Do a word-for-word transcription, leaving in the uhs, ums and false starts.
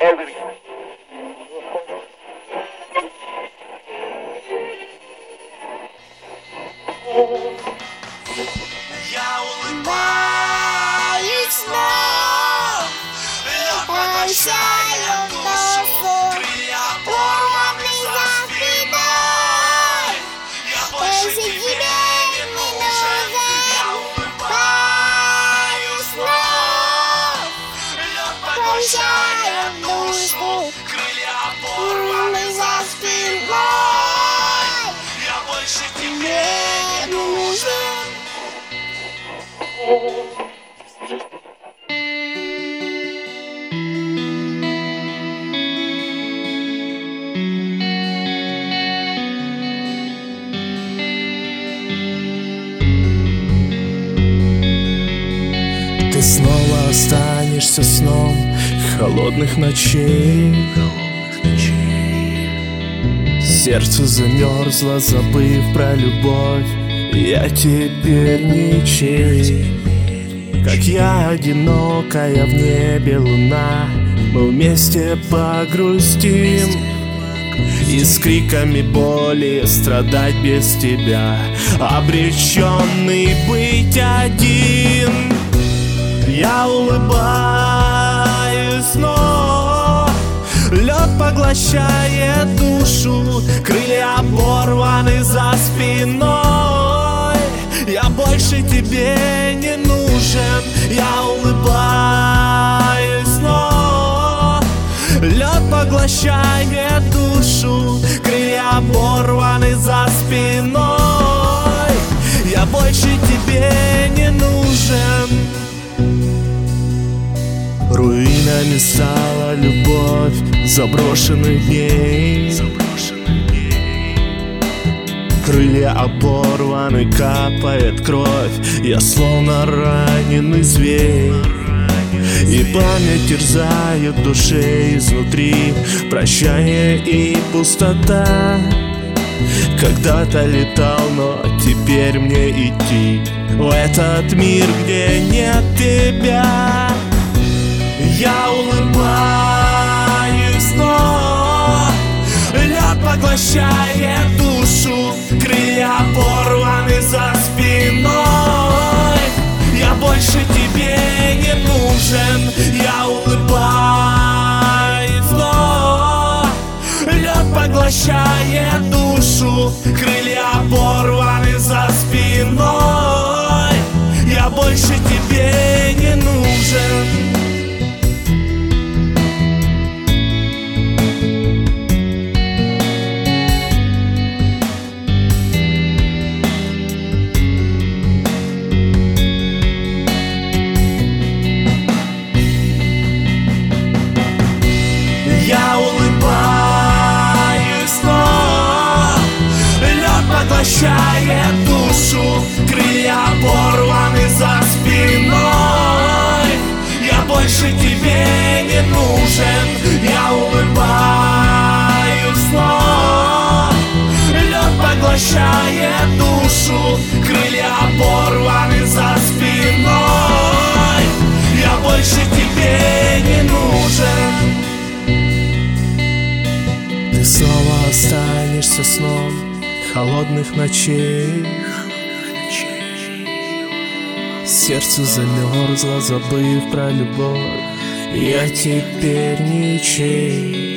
Я улыбаюсь вновь, лед поглощая душу, крылья порваны за спиной. Я больше тебе не нужен. Я улыбаюсь вновь, лед поглощая душу, крылья порваны за спиной. Я больше тебе не нужен. Ты снова останешься сном холодных ночей. Сердце замерзло, забыв про любовь. Я теперь ничей. Как я одинокая в небе луна, мы вместе погрустим. И с криками боли страдать без тебя, обреченный быть один. Я улыбаюсь, но лед поглощает душу, крылья оборваны за спиной. Я больше тебе не нужен. Я улыбаюсь, но лед поглощает душу, крылья оборваны за спиной. Я больше тебе не нужен. Руинами стала любовь заброшенных дней. Крылья оборваны, капает кровь. Я словно раненый зверь, и память терзает в душе изнутри. Прощание и пустота. Когда-то летал, но теперь мне идти в этот мир, где нет тебя. Я улыбаюсь, но лед поглощает душу, крылья порваны за спиной. Я больше тебе не нужен. Я улыбаюсь, но лед поглощает душу, крылья порваны за спиной. Я больше тебе не нужен. Я улыбаюсь, но лед поглощает душу, крылья порваны за спиной. Я больше тебе не нужен. Я улыбаюсь, но лед поглощает душу, крылья порваны за спиной. Я больше тебе не нужен. Ты снова останешься сном холодных ночей. Сердце замерзло, забыв про любовь. Я теперь ничей.